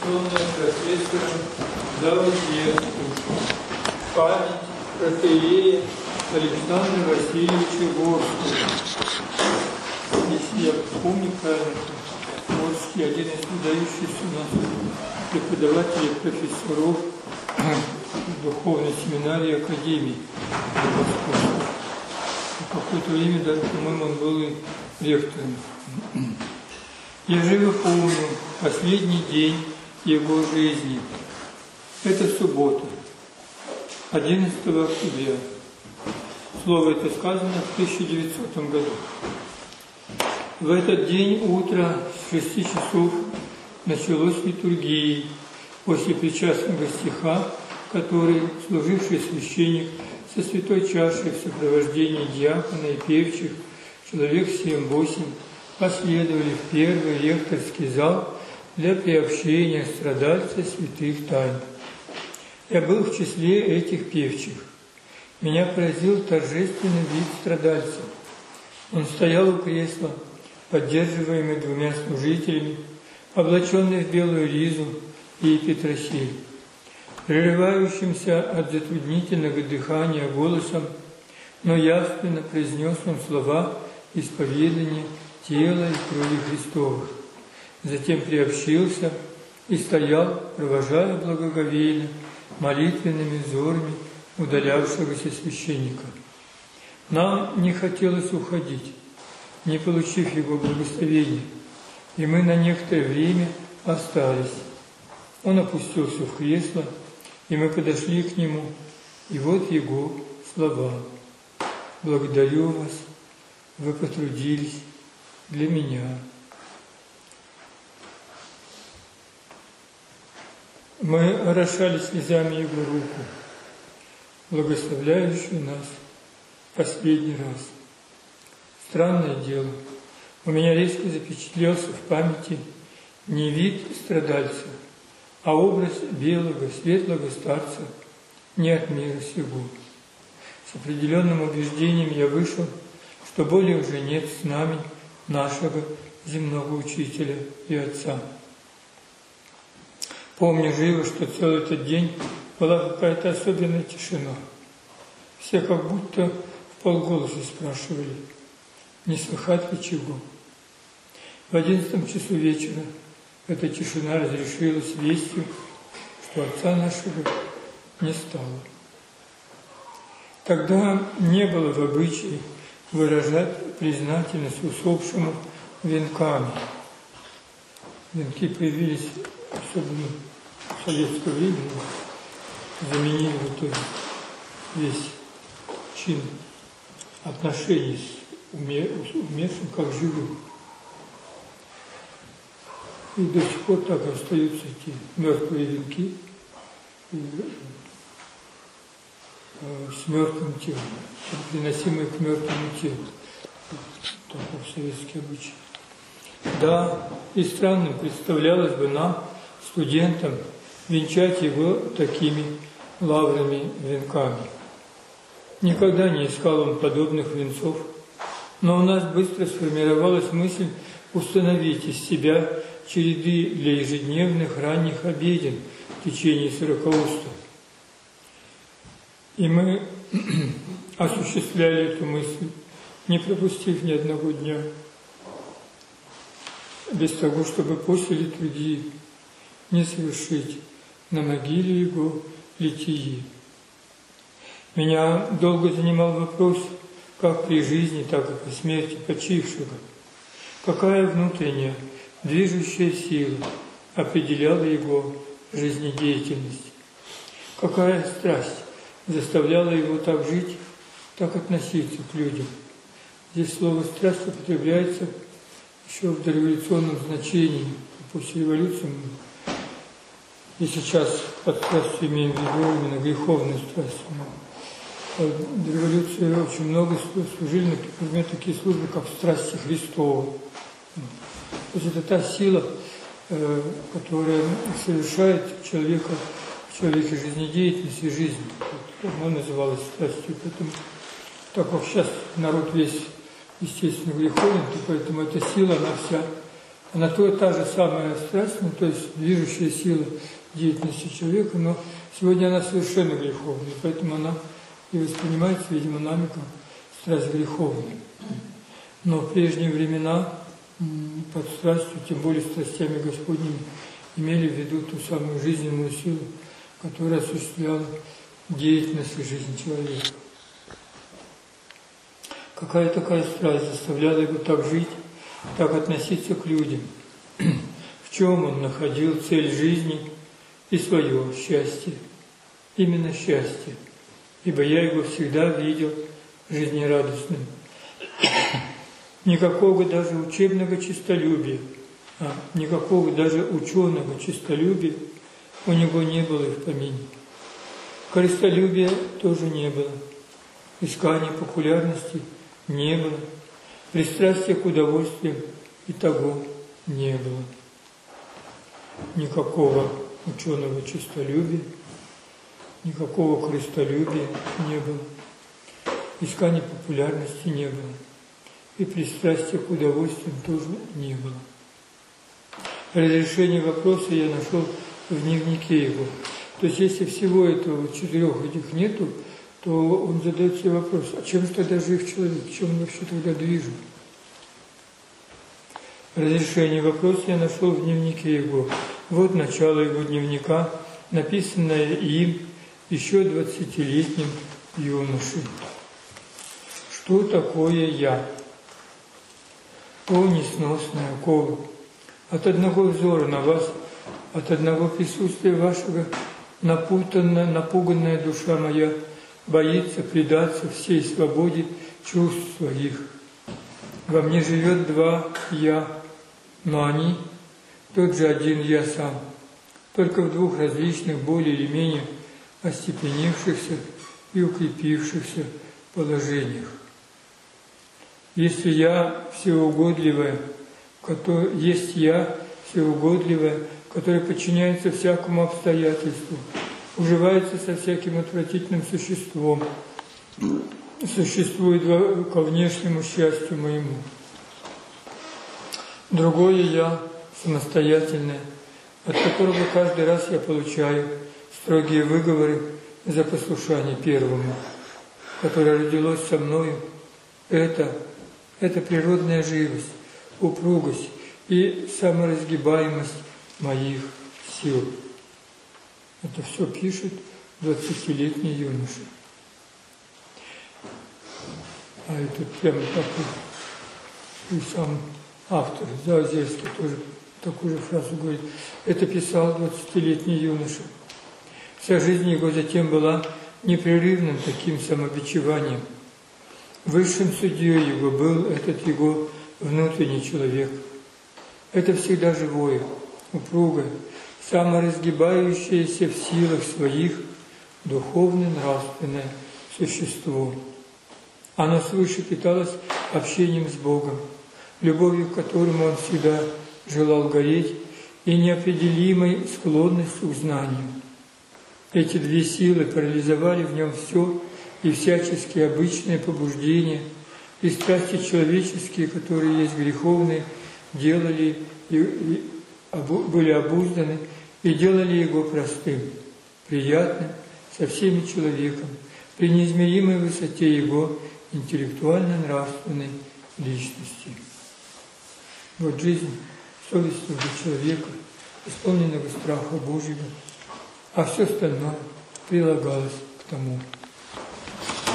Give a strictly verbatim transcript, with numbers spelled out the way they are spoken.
посвященная профессору Заводецку, память протоиерея Александра Васильевича Горского. Если я помню правильно, Горский один из выдающихся у нас преподавателей, профессоров Духовной семинарии Академии. Какое-то время даже, по-моему, он был и ректором. Я живо помню последний день его жизни. Это суббота, одиннадцатого октября. Слово это сказано в тысяча девятисотом году. В этот день утро с шести часов началось литургией после причастного стиха, который служивший священник со святой чашей в сопровождении диакона и певчих, человек семь-восемь, последовали в первый ректорский зал для приобщения страдальца святых тайн. Я был в числе этих певчих. Меня поразил торжественный вид страдальца. Он стоял у кресла, поддерживаемый двумя служителями, облаченный в белую ризу и петросиль. Прерывающимся от затруднительного дыхания голосом, но явственно произнес он слова исповедания тела и крови Христовых. Затем приобщился и стоял, провожая благоговейно молитвенными взорами удалявшегося священника. Нам не хотелось уходить, не получив его благословения, и мы на некоторое время остались. Он опустился в кресло, и мы подошли к нему, и вот его слова: «Благодарю вас, вы потрудились для меня». Мы орошали слезами его руку, благословляющую нас последний раз. Странное дело, у меня резко запечатлелся в памяти не вид страдальца, а образ белого, светлого старца не от мира сего. С определенным убеждением я вышел, что более уже нет с нами нашего земного учителя и отца. Помню живо, что целый этот день была какая-то особенная тишина. Все как будто в полголоса спрашивали, не слыхать ли чего. В одиннадцатом часу вечера эта тишина разрешилась вестью, что отца нашего не стало. Тогда не было в обычае выражать признательность усопшему венками. Венки появились особенно в советское время, заменили в итоге весь чин отношений с умершим как живым. И до сих пор так остаются эти мертвые венки с мертвым телом, приносимые к мертвому телу. Такой советский обычай. Да, и странным представлялось бы нам, студентам, венчать его такими лаврами венками. Никогда не искал он подобных венцов, но у нас быстро сформировалась мысль установить из себя череды для ежедневных ранних обеден в течение сорокауста. И мы осуществляли эту мысль, не пропустив ни одного дня, без того, чтобы после литургии не совершить на могиле его литии. Меня долго занимал вопрос, как при жизни, так и по смерти почившего, какая внутренняя движущая сила определяла его жизнедеятельность, какая страсть заставляла его так жить, так относиться к людям. Здесь слово «страсть» употребляется еще в дореволюционном значении. После революции и сейчас под страстью имеем в виду именно греховную страсть. До революции очень много служили, например, такие службы, как страсти Христова. То есть это та сила, которая совершает человека, в человеке жизнедеятельность и жизнь. Она называлась страстью. Поэтому, так как сейчас народ весь естественно греховен, то поэтому эта сила, она вся Она то та же самая страсть, ну, то есть движущая сила деятельности человека, но сегодня она совершенно греховная, поэтому она и воспринимается, видимо, нами как страсть греховная. Но в прежние времена под страстью, тем более страстями Господними, имели в виду ту самую жизненную силу, которая осуществляла деятельность и жизнь человека. Какая такая страсть заставляла его так жить, так относиться к людям? В чем он находил цель жизни и свое счастье? Именно счастье, ибо я его всегда видел жизнерадостным. Никакого даже учебного честолюбия, а никакого даже ученого честолюбия у него не было и в помине. Корыстолюбия тоже не было, искания популярности не было, пристрастия к удовольствиям и того не было. Никакого ученого честолюбия, никакого корыстолюбия не было, искания популярности не было, и пристрастия к удовольствиям тоже не было. Разрешение вопроса я нашел в дневнике его. То есть, если всего этого четырех этих нету, то он задает себе вопрос, а чем же тогда жив человек, чем он вообще тогда движет? Разрешение вопроса я нашел в дневнике его. Вот начало его дневника, написанное им еще двадцатилетним юношей. Что такое я? О, несносная окова! От одного взора на вас, от одного присутствия вашего напутанная, напуганная душа моя боится предаться всей свободе чувств своих. Во мне живет два «я», но они тот же один «я» сам, только в двух различных, более или менее остепенившихся и укрепившихся положениях. Если я всеугодливая, который, есть я всеугодливая, которая подчиняется всякому обстоятельству, уживается со всяким отвратительным существом, существует ко внешнему счастью моему. Другое я самостоятельное, от которого каждый раз я получаю строгие выговоры за послушание первому, которое родилось со мною. Это, это природная живость, упругость и саморазгибаемость моих сил. Это все пишет двадцатилетний юноша. А это прямо такой, и сам автор Заозерский тоже такую же фразу говорит. Это писал двадцатилетний юноша. Вся жизнь его затем была непрерывным таким самобичеванием. Высшим судьей его был этот его внутренний человек. Это всегда живое, упругое, саморазгибающееся в силах своих духовно-нравственное существо. Оно свыше питалось общением с Богом, любовью к которому он всегда желал гореть, и неопределимой склонностью к знанию. Эти две силы парализовали в нем все и всяческие обычные побуждения, и страсти человеческие, которые есть греховные, делали и, и обу, были обузданы и делали его простым, приятным со всеми человеком, при неизмеримой высоте его интеллектуально-нравственной личности. Вот жизнь совестливого человека, исполненного страха Божьего, а все остальное прилагалось к тому.